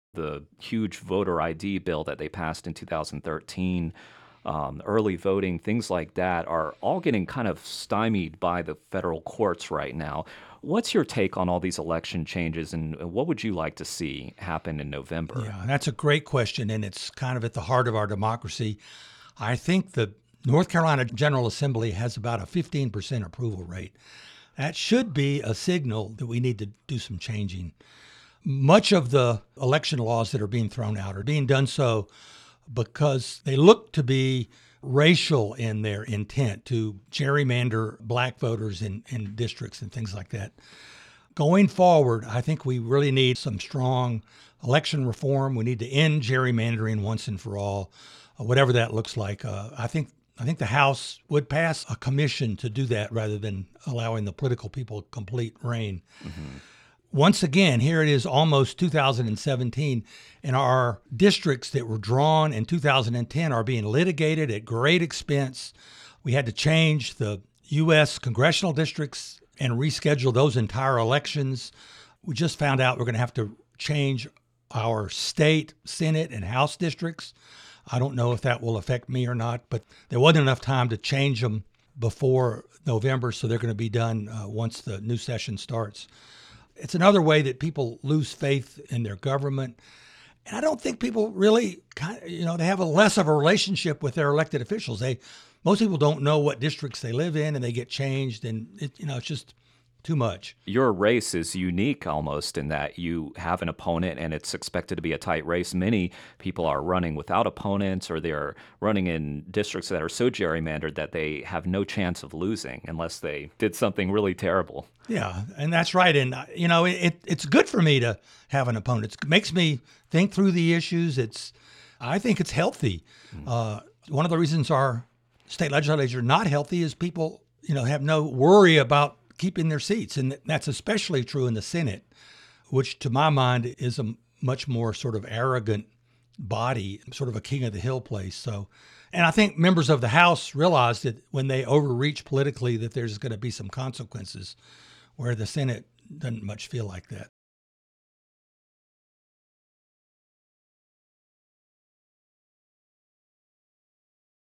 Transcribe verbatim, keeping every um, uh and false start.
The huge voter I D bill that they passed in two thousand thirteen, um, early voting, things like that are all getting kind of stymied by the federal courts right now. What's your take on all these election changes, and what would you like to see happen in November? Yeah, that's a great question, and it's kind of at the heart of our democracy. I think the North Carolina General Assembly has about a fifteen percent approval rate. That should be a signal that we need to do some changing. Much of the election laws that are being thrown out are being done so because they look to be racial in their intent to gerrymander black voters in, in districts and things like that. Going forward, I think we really need some strong election reform. We need to end gerrymandering once and for all, uh, whatever that looks like. Uh, I think I think the House would pass a commission to do that rather than allowing the political people complete reign. Mm-hmm. Once again, here it is almost two thousand seventeen, and our districts that were drawn in two thousand ten are being litigated at great expense. We had to change the U S congressional districts and reschedule those entire elections. We just found out we're going to have to change our state Senate and House districts. I don't know if that will affect me or not, but there wasn't enough time to change them before November, so they're going to be done uh, once the new session starts. It's another way that people lose faith in their government. And I don't think people really, kind of, you know, they have a less of a relationship with their elected officials. They, most people don't know what districts they live in, and they get changed, and it, you know, it's just too much. Your race is unique almost in that you have an opponent and it's expected to be a tight race. Many people are running without opponents, or they're running in districts that are so gerrymandered that they have no chance of losing unless they did something really terrible. Yeah, and that's right. And, uh, you know, it, it's good for me to have an opponent. It makes me think through the issues. It's, I think it's healthy. Mm. Uh, one of the reasons our state legislature are not healthy is people, you know, have no worry about keeping their seats. And that's especially true in the Senate, which to my mind is a much more sort of arrogant body, sort of a king of the hill place. So, and I think members of the House realize that when they overreach politically, that there's going to be some consequences, where the Senate doesn't much feel like that.